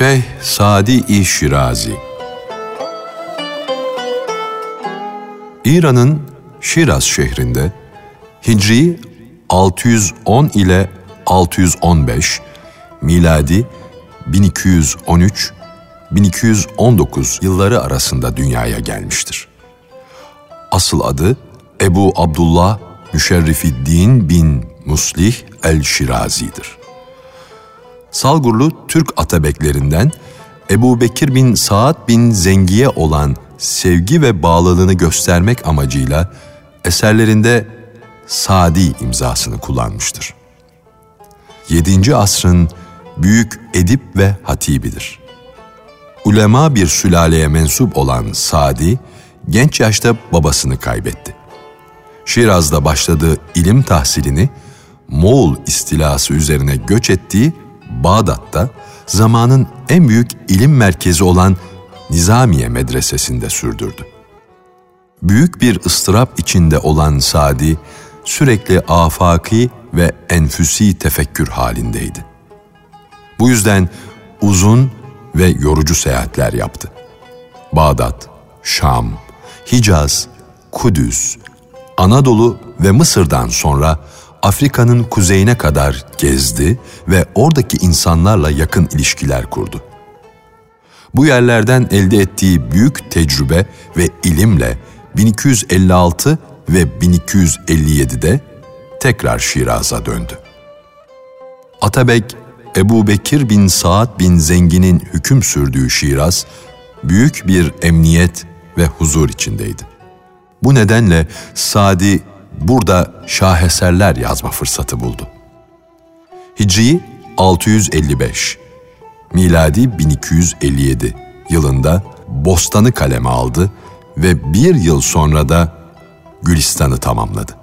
Şeyh Sadi Şirazi. İran'ın Şiraz şehrinde Hicri 610 ile 615, miladi 1213-1219 yılları arasında dünyaya gelmiştir. Asıl adı Ebu Abdullah Müşerrifiddin bin Muslih el-Şirazi'dir. Salgurlu Türk atabeklerinden Ebu Bekir bin Saad bin Zengi'ye olan sevgi ve bağlılığını göstermek amacıyla eserlerinde Sadi imzasını kullanmıştır. 7. asrın büyük edip ve hatibidir. Ulema bir sülaleye mensup olan Sadi, genç yaşta babasını kaybetti. Şiraz'da başladığı ilim tahsilini Moğol istilası üzerine göç ettiği Bağdat'ta zamanın en büyük ilim merkezi olan Nizamiye Medresesi'nde sürdürdü. Büyük bir ıstırap içinde olan Sadi, sürekli afaki ve enfüsi tefekkür halindeydi. Bu yüzden uzun ve yorucu seyahatler yaptı. Bağdat, Şam, Hicaz, Kudüs, Anadolu ve Mısır'dan sonra Afrika'nın kuzeyine kadar gezdi ve oradaki insanlarla yakın ilişkiler kurdu. Bu yerlerden elde ettiği büyük tecrübe ve ilimle 1256 ve 1257'de tekrar Şiraz'a döndü. Atabek Ebu Bekir bin Saad bin Zengi'nin hüküm sürdüğü Şiraz, büyük bir emniyet ve huzur içindeydi. Bu nedenle Sadi burada şaheserler yazma fırsatı buldu. Hicri 655, miladi 1257 yılında Bostan'ı kaleme aldı ve bir yıl sonra da Gülistan'ı tamamladı.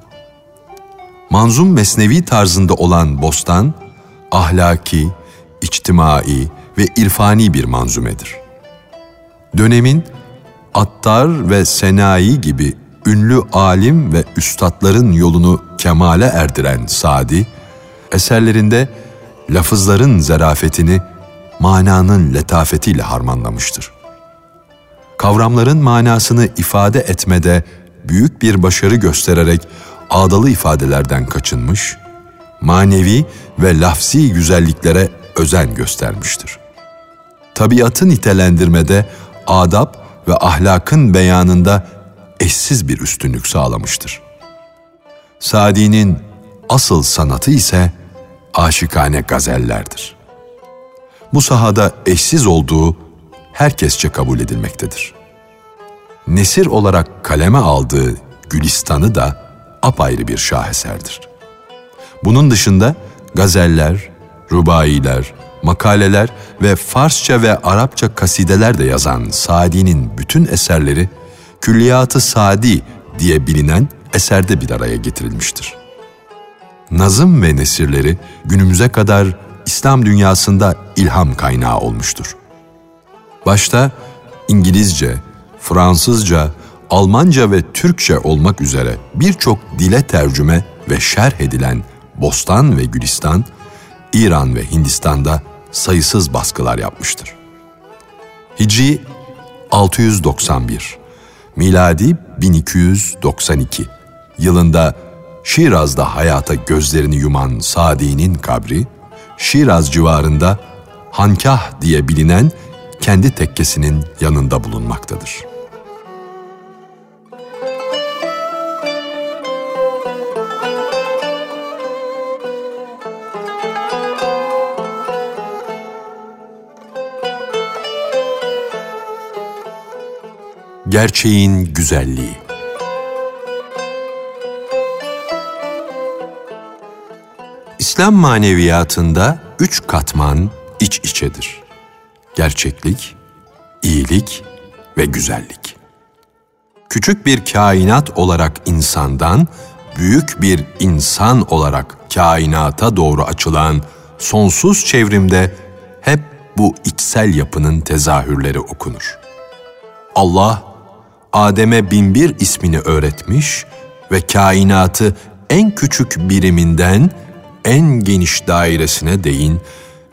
Manzum mesnevi tarzında olan Bostan, ahlaki, içtimai ve irfani bir manzumedir. Dönemin Attar ve Senai gibi ünlü alim ve üstadların yolunu kemale erdiren Sadi, eserlerinde lafızların zarafetini mananın letafetiyle harmanlamıştır. Kavramların manasını ifade etmede büyük bir başarı göstererek ağdalı ifadelerden kaçınmış, manevi ve lafzi güzelliklere özen göstermiştir. Tabiatı nitelendirmede adab ve ahlakın beyanında eşsiz bir üstünlük sağlamıştır. Sadi'nin asıl sanatı ise aşikane gazellerdir. Bu sahada eşsiz olduğu herkesçe kabul edilmektedir. Nesir olarak kaleme aldığı Gülistan'ı da apayrı bir şaheserdir. Bunun dışında gazeller, rubailer, makaleler ve Farsça ve Arapça kasideler de yazan Sadi'nin bütün eserleri Külliyat-ı Sadi diye bilinen eserde bir araya getirilmiştir. Nazım ve nesirleri günümüze kadar İslam dünyasında ilham kaynağı olmuştur. Başta İngilizce, Fransızca, Almanca ve Türkçe olmak üzere birçok dile tercüme ve şerh edilen Bostan ve Gülistan, İran ve Hindistan'da sayısız baskılar yapmıştır. Hicri 691, miladi 1292 yılında Şiraz'da hayata gözlerini yuman Sadi'nin kabri, Şiraz civarında Hankah diye bilinen kendi tekkesinin yanında bulunmaktadır. Gerçeğin güzelliği. İslam maneviyatında 3 katman iç içedir. Gerçeklik, iyilik ve güzellik. Küçük bir kainat olarak insandan, büyük bir insan olarak kainata doğru açılan sonsuz çevrimde hep bu içsel yapının tezahürleri okunur. Allah, Adem'e 1001 ismini öğretmiş ve kainatı en küçük biriminden en geniş dairesine değin hep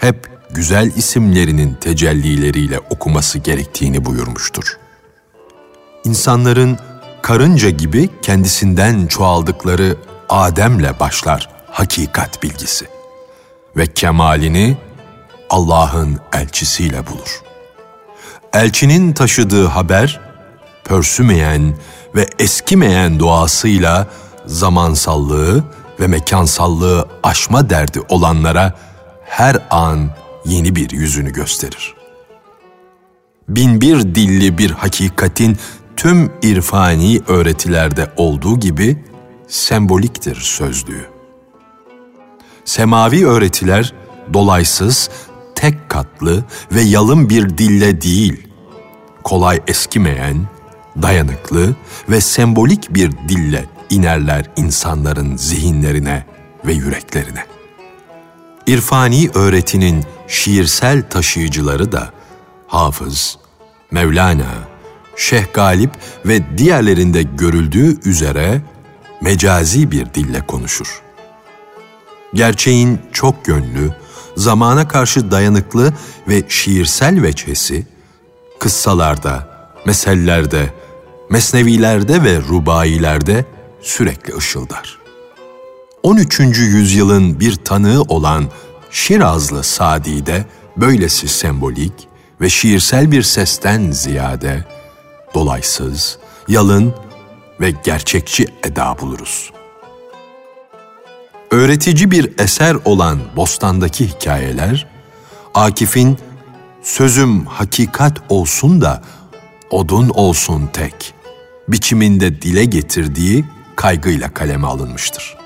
güzel isimlerinin tecellileriyle okuması gerektiğini buyurmuştur. İnsanların karınca gibi kendisinden çoğaldıkları Adem'le başlar hakikat bilgisi ve kemalini Allah'ın elçisiyle bulur. Elçinin taşıdığı haber, pörsümeyen ve eskimeyen doğasıyla zamansallığı ve mekansallığı aşma derdi olanlara her an yeni bir yüzünü gösterir. Binbir dilli bir hakikatin tüm irfani öğretilerde olduğu gibi semboliktir sözlüğü. Semavi öğretiler dolaysız, tek katlı ve yalın bir dille değil, kolay eskimeyen, dayanıklı ve sembolik bir dille inerler insanların zihinlerine ve yüreklerine. İrfani öğretinin şiirsel taşıyıcıları da Hafız, Mevlana, Şeyh Galip ve diğerlerinde görüldüğü üzere mecazi bir dille konuşur. Gerçeğin çok yönlü, zamana karşı dayanıklı ve şiirsel veçhesi, kıssalarda, mesellerde, mesnevilerde ve rubailerde sürekli ışıldar. 13. yüzyılın bir tanığı olan Şirazlı Sadi'de böylesi sembolik ve şiirsel bir sesten ziyade dolaysız, yalın ve gerçekçi eda buluruz. Öğretici bir eser olan Bostan'daki hikayeler, Akif'in "Sözüm hakikat olsun da odun olsun tek" biçiminde dile getirdiği kaygıyla kaleme alınmıştır.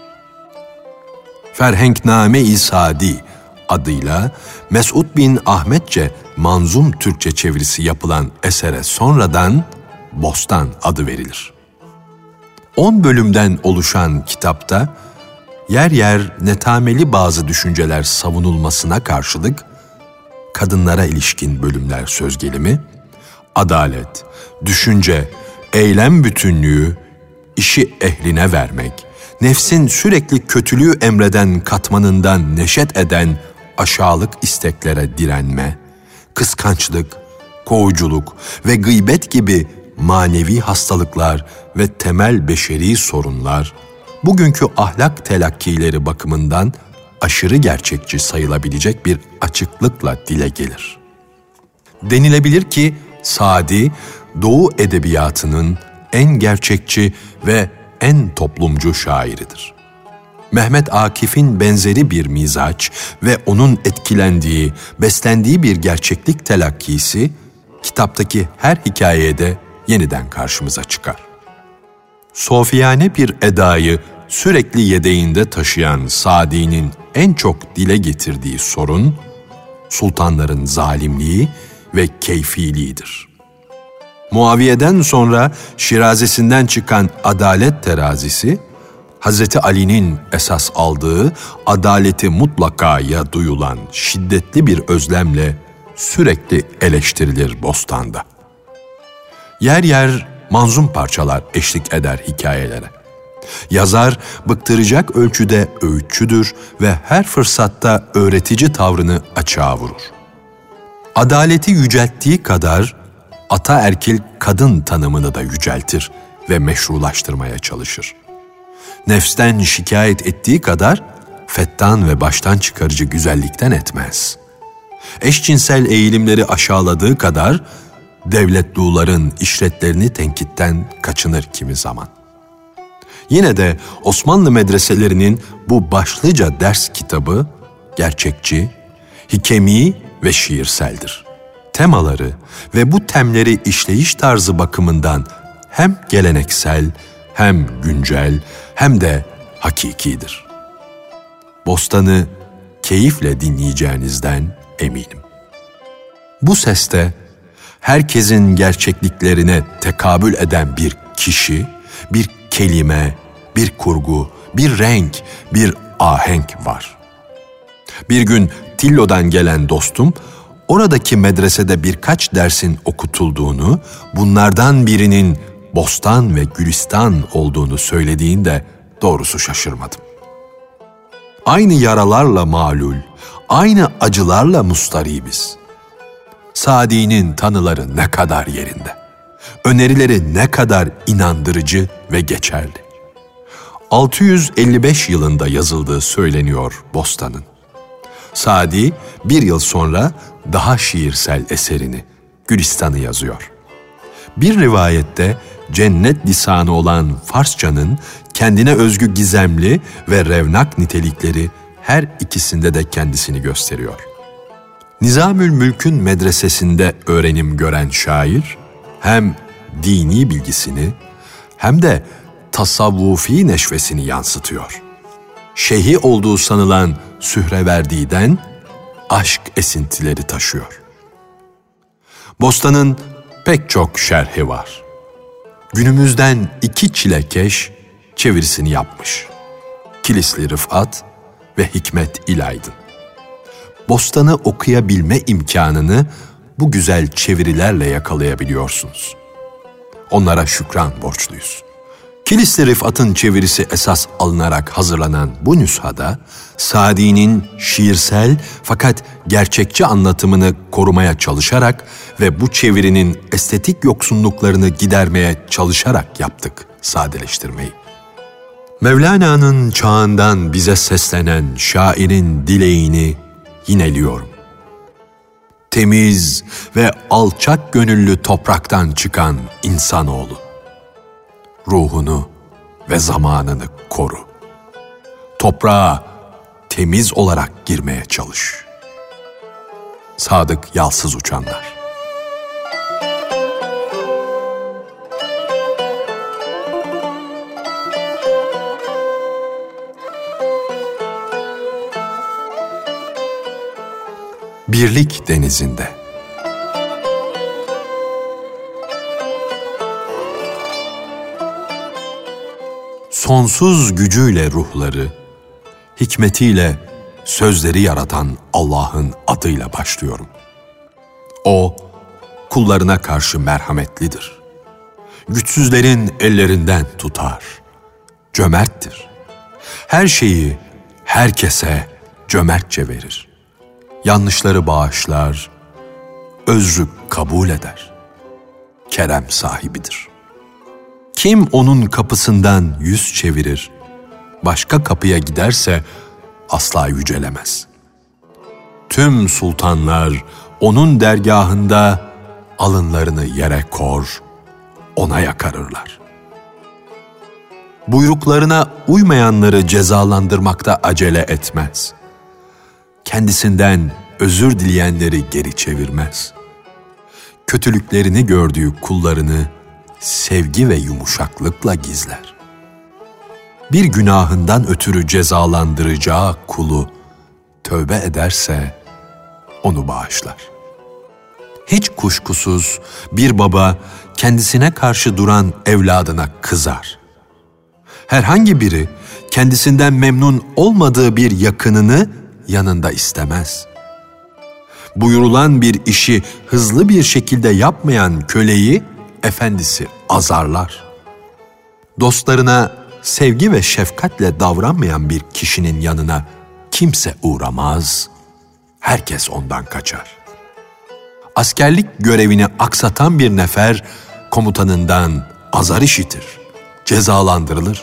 Ferhengname-i Sadi adıyla Mes'ud bin Ahmetçe manzum Türkçe çevirisi yapılan esere sonradan Bostan adı verilir. 10 bölümden oluşan kitapta yer yer netameli bazı düşünceler savunulmasına karşılık kadınlara ilişkin bölümler söz gelimi, adalet, düşünce, eylem bütünlüğü, işi ehline vermek, nefsin sürekli kötülüğü emreden katmanından neşet eden aşağılık isteklere direnme, kıskançlık, kovuculuk ve gıybet gibi manevi hastalıklar ve temel beşeri sorunlar, bugünkü ahlak telakkileri bakımından aşırı gerçekçi sayılabilecek bir açıklıkla dile gelir. Denilebilir ki Sadi, Doğu edebiyatının en gerçekçi ve en toplumcu şairidir. Mehmet Akif'in benzeri bir mizaç ve onun etkilendiği, beslendiği bir gerçeklik telakkisi, kitaptaki her hikayede yeniden karşımıza çıkar. Sofiyane bir edayı sürekli yedeğinde taşıyan Sadi'nin en çok dile getirdiği sorun, sultanların zalimliği ve keyfiliğidir. Muaviye'den sonra şirazesinden çıkan adalet terazisi, Hazreti Ali'nin esas aldığı adaleti mutlakaya duyulan şiddetli bir özlemle sürekli eleştirilir Bostan'da. Yer yer manzum parçalar eşlik eder hikayelere. Yazar bıktıracak ölçüde öğütçüdür ve her fırsatta öğretici tavrını açığa vurur. Adaleti yücelttiği kadar ataerkil kadın tanımını da yüceltir ve meşrulaştırmaya çalışır. Nefsten şikayet ettiği kadar fettan ve baştan çıkarıcı güzellikten etmez. Eşcinsel eğilimleri aşağıladığı kadar devletluların işletlerini tenkitten kaçınır kimi zaman. Yine de Osmanlı medreselerinin bu başlıca ders kitabı gerçekçi, hikemi ve şiirseldir. Temaları ve bu temleri işleyiş tarzı bakımından hem geleneksel, hem güncel, hem de hakikidir. Bostan'ı keyifle dinleyeceğinizden eminim. Bu seste herkesin gerçekliklerine tekabül eden bir kişi, bir kelime, bir kurgu, bir renk, bir ahenk var. Bir gün Tillo'dan gelen dostum, oradaki medresede birkaç dersin okutulduğunu, bunlardan birinin Bostan ve Gülistan olduğunu söylediğinde doğrusu şaşırmadım. Aynı yaralarla malul, aynı acılarla mustaribiz. Sadi'nin tanıları ne kadar yerinde. Önerileri ne kadar inandırıcı ve geçerli. 655 yılında yazıldığı söyleniyor Bostan'ın. Sadi bir yıl sonra daha şiirsel eserini, Gülistan'ı yazıyor. Bir rivayette cennet lisanı olan Farsçanın kendine özgü gizemli ve revnak nitelikleri her ikisinde de kendisini gösteriyor. Nizamülmülk'ün medresesinde öğrenim gören şair, hem dini bilgisini hem de tasavvufi neşvesini yansıtıyor. Şeyhi olduğu sanılan Sühreverdi'den aşk esintileri taşıyor. Bostan'ın pek çok şerhi var. Günümüzden 2 çilekeş çevirisini yapmış. Kilisli Rıfat ve Hikmet İlaydın. Bostan'ı okuyabilme imkanını bu güzel çevirilerle yakalayabiliyorsunuz. Onlara şükran borçluyuz. Kilisli Rıfat'ın çevirisi esas alınarak hazırlanan bu nüshada, Sadi'nin şiirsel fakat gerçekçi anlatımını korumaya çalışarak ve bu çevirinin estetik yoksunluklarını gidermeye çalışarak yaptık sadeleştirmeyi. Mevlana'nın çağından bize seslenen şairin dileğini yineliyorum. Temiz ve alçak gönüllü topraktan çıkan insanoğlu, ruhunu ve zamanını koru. Toprağa temiz olarak girmeye çalış. Sadık Yalsız Uçanlar. Birlik denizinde. Sonsuz gücüyle ruhları, hikmetiyle sözleri yaratan Allah'ın adıyla başlıyorum. O, kullarına karşı merhametlidir. Güçsüzlerin ellerinden tutar. Cömerttir. Her şeyi herkese cömertçe verir. Yanlışları bağışlar, özrü kabul eder. Kerem sahibidir. Kim onun kapısından yüz çevirir, başka kapıya giderse asla yücelemez. Tüm sultanlar onun dergahında alınlarını yere kor, ona yakarırlar. Buyruklarına uymayanları cezalandırmakta acele etmez. Kendisinden özür dileyenleri geri çevirmez. Kötülüklerini gördüğü kullarını sevgi ve yumuşaklıkla gizler. Bir günahından ötürü cezalandıracağı kulu tövbe ederse onu bağışlar. Hiç kuşkusuz bir baba kendisine karşı duran evladına kızar. Herhangi biri kendisinden memnun olmadığı bir yakınını yanında istemez. Buyurulan bir işi hızlı bir şekilde yapmayan köleyi efendisi azarlar. Dostlarına sevgi ve şefkatle davranmayan bir kişinin yanına kimse uğramaz, herkes ondan kaçar. Askerlik görevini aksatan bir nefer komutanından azar işitir, cezalandırılır.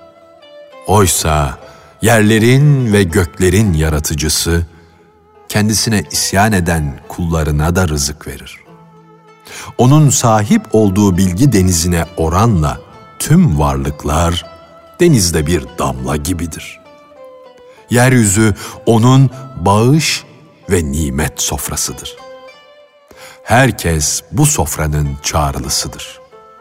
Oysa yerlerin ve göklerin yaratıcısı, kendisine isyan eden kullarına da rızık verir. Onun sahip olduğu bilgi denizine oranla tüm varlıklar denizde bir damla gibidir. Yeryüzü onun bağış ve nimet sofrasıdır. Herkes bu sofranın çağrılısıdır.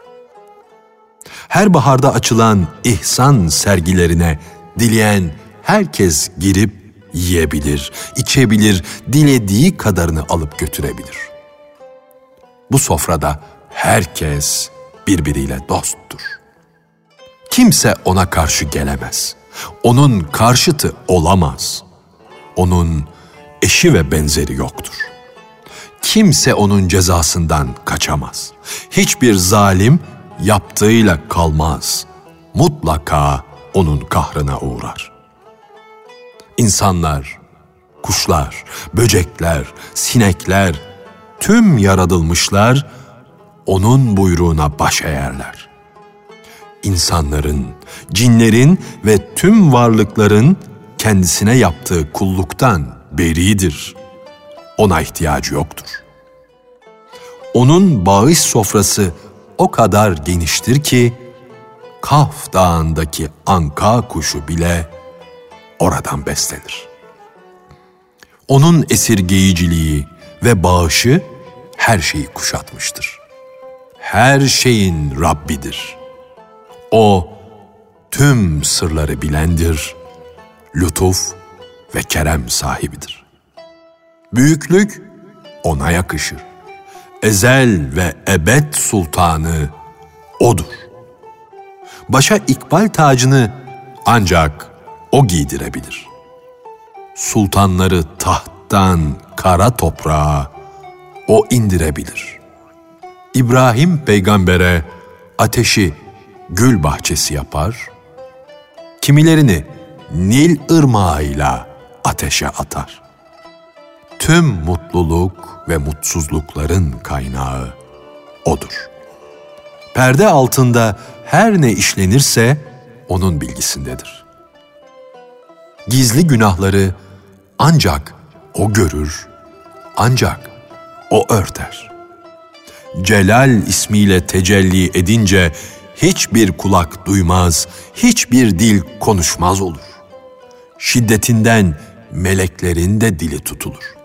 Her baharda açılan ihsan sergilerine dileyen herkes girip yiyebilir, içebilir, dilediği kadarını alıp götürebilir. Bu sofrada herkes birbiriyle dosttur. Kimse ona karşı gelemez. Onun karşıtı olamaz. Onun eşi ve benzeri yoktur. Kimse onun cezasından kaçamaz. Hiçbir zalim yaptığıyla kalmaz. Mutlaka onun kahrına uğrar. İnsanlar kuşlar, böcekler, sinekler, tüm yaratılmışlar onun buyruğuna baş eğerler. İnsanların, cinlerin ve tüm varlıkların kendisine yaptığı kulluktan beridir. Ona ihtiyacı yoktur. Onun bağış sofrası o kadar geniştir ki, Kaf Dağı'ndaki anka kuşu bile oradan beslenir. Onun esirgeyiciliği ve bağışı her şeyi kuşatmıştır. Her şeyin Rabbidir. O, tüm sırları bilendir, lütuf ve kerem sahibidir. Büyüklük ona yakışır. Ezel ve ebed sultanı odur. Başa ikbal tacını ancak o giydirebilir. Sultanları tahttan kara toprağa o indirebilir. İbrahim peygambere ateşi gül bahçesi yapar, kimilerini Nil ırmağıyla ateşe atar. Tüm mutluluk ve mutsuzlukların kaynağı odur. Perde altında her ne işlenirse onun bilgisindedir. Gizli günahları ancak o görür, ancak o örter. Celal ismiyle tecelli edince hiçbir kulak duymaz, hiçbir dil konuşmaz olur. Şiddetinden meleklerin de dili tutulur.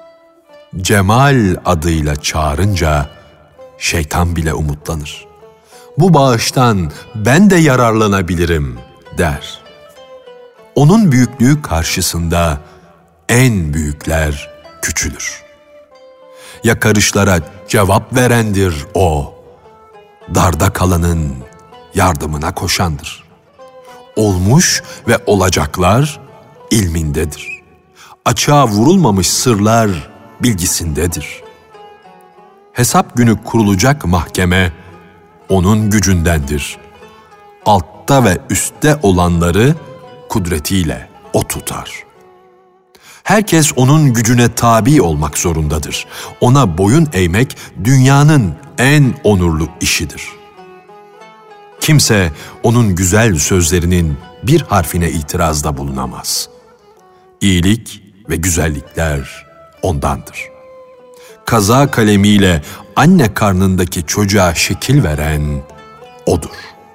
Cemal adıyla çağırınca şeytan bile umutlanır. Bu bağıştan ben de yararlanabilirim der. Onun büyüklüğü karşısında en büyükler küçülür. Yakarışlara cevap verendir o. Darda kalanın yardımına koşandır. Olmuş ve olacaklar ilmindedir. Açığa vurulmamış sırlar bilgisindedir. Hesap günü kurulacak mahkeme onun gücündendir. Altta ve üstte olanları kudretiyle o tutar. Herkes onun gücüne tabi olmak zorundadır. Ona boyun eğmek dünyanın en onurlu işidir. Kimse onun güzel sözlerinin bir harfine itirazda bulunamaz. İyilik ve güzellikler ondandır. Kaza kalemiyle anne karnındaki çocuğa şekil veren odur.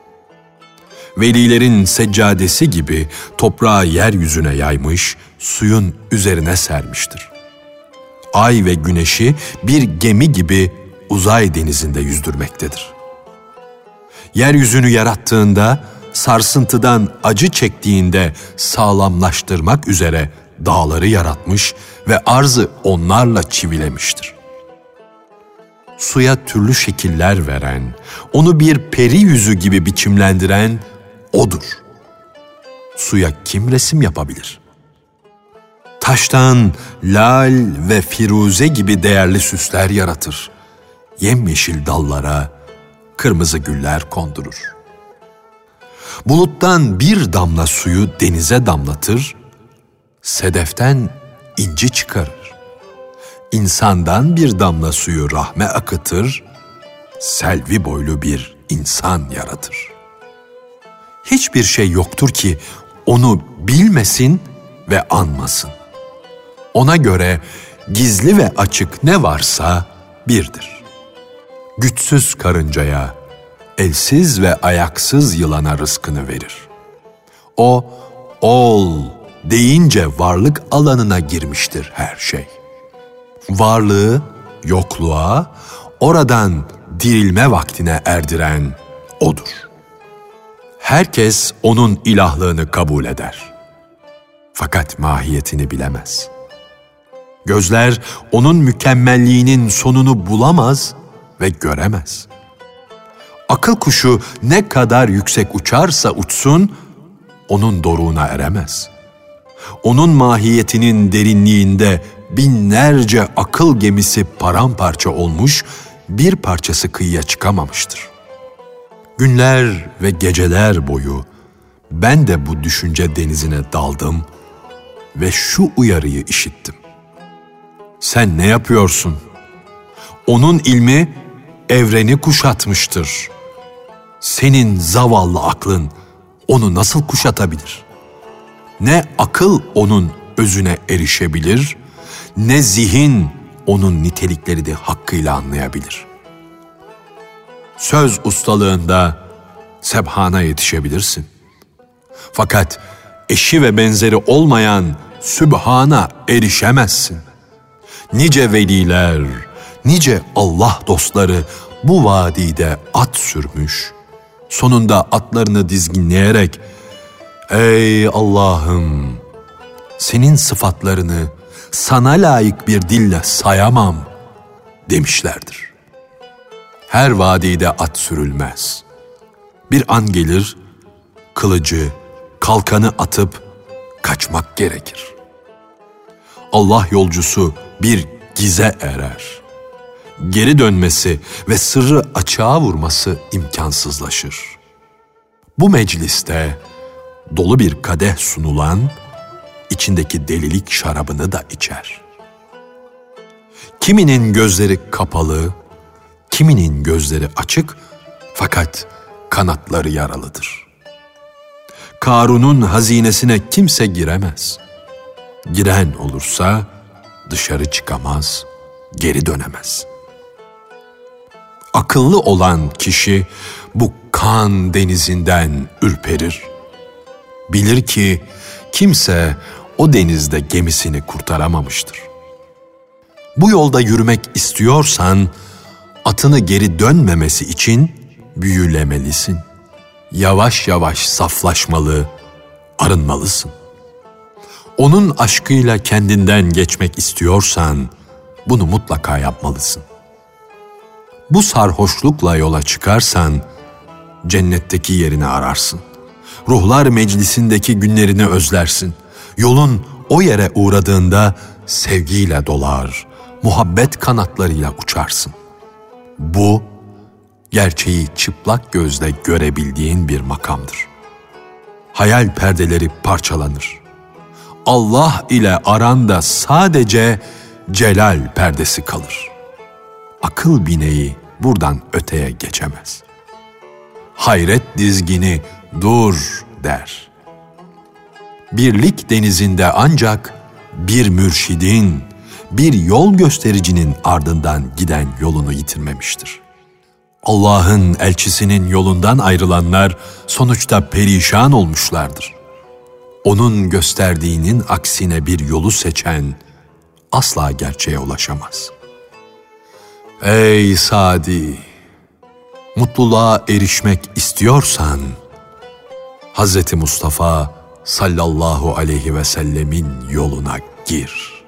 Velilerin seccadesi gibi toprağı yeryüzüne yaymış, suyun üzerine sermiştir. Ay ve güneşi bir gemi gibi uzay denizinde yüzdürmektedir. Yeryüzünü yarattığında, sarsıntıdan acı çektiğinde sağlamlaştırmak üzere dağları yaratmış ve arzı onlarla çivilemiştir. Suya türlü şekiller veren, onu bir peri yüzü gibi biçimlendiren odur. Suya kim resim yapabilir? Taştan lal ve firuze gibi değerli süsler yaratır. Yemyeşil dallara kırmızı güller kondurur. Buluttan bir damla suyu denize damlatır, sedeften inci çıkarır. İnsandan bir damla suyu rahme akıtır, selvi boylu bir insan yaratır. Hiçbir şey yoktur ki onu bilmesin ve anmasın. Ona göre gizli ve açık ne varsa birdir. Güçsüz karıncaya, elsiz ve ayaksız yılana rızkını verir. O, ol deyince varlık alanına girmiştir her şey. Varlığı yokluğa, oradan dirilme vaktine erdiren odur. Herkes onun ilahlığını kabul eder. Fakat mahiyetini bilemez. Gözler onun mükemmelliğinin sonunu bulamaz ve göremez. Akıl kuşu ne kadar yüksek uçarsa uçsun, onun doruğuna eremez. Onun mahiyetinin derinliğinde binlerce akıl gemisi paramparça olmuş, bir parçası kıyıya çıkamamıştır. Günler ve geceler boyu ben de bu düşünce denizine daldım ve şu uyarıyı işittim. Sen ne yapıyorsun? Onun ilmi evreni kuşatmıştır. Senin zavallı aklın onu nasıl kuşatabilir? Ne akıl onun özüne erişebilir, ne zihin onun niteliklerini hakkıyla anlayabilir. Söz ustalığında Sebhan'a yetişebilirsin. Fakat eşi ve benzeri olmayan Sübhan'a erişemezsin. Nice veliler, nice Allah dostları bu vadide at sürmüş, sonunda atlarını dizginleyerek "Ey Allah'ım, senin sıfatlarını sana layık bir dille sayamam" demişlerdir. Her vadide at sürülmez. Bir an gelir, kılıcı, kalkanı atıp kaçmak gerekir. Allah yolcusu bir gize erer. Geri dönmesi ve sırrı açığa vurması imkansızlaşır. Bu mecliste dolu bir kadeh sunulan, içindeki delilik şarabını da içer. Kiminin gözleri kapalı, kiminin gözleri açık fakat kanatları yaralıdır. Karun'un hazinesine kimse giremez. Giren olursa dışarı çıkamaz, geri dönemez. Akıllı olan kişi bu kan denizinden ürperir. Bilir ki kimse o denizde gemisini kurtaramamıştır. Bu yolda yürümek istiyorsan atını geri dönmemesi için büyülemelisin. Yavaş yavaş saflaşmalı, arınmalısın. Onun aşkıyla kendinden geçmek istiyorsan bunu mutlaka yapmalısın. Bu sarhoşlukla yola çıkarsan cennetteki yerini ararsın. Ruhlar meclisindeki günlerini özlersin. Yolun o yere uğradığında sevgiyle dolar, muhabbet kanatlarıyla uçarsın. Bu, gerçeği çıplak gözle görebildiğin bir makamdır. Hayal perdeleri parçalanır. Allah ile aranda sadece celal perdesi kalır. Akıl bineği buradan öteye geçemez. Hayret dizgini dur der. Birlik denizinde ancak bir mürşidin, bir yol göstericinin ardından giden yolunu yitirmemiştir. Allah'ın elçisinin yolundan ayrılanlar sonuçta perişan olmuşlardır. Onun gösterdiğinin aksine bir yolu seçen asla gerçeğe ulaşamaz. Ey Sadi! Mutluluğa erişmek istiyorsan, Hz. Mustafa sallallahu aleyhi ve sellemin yoluna gir.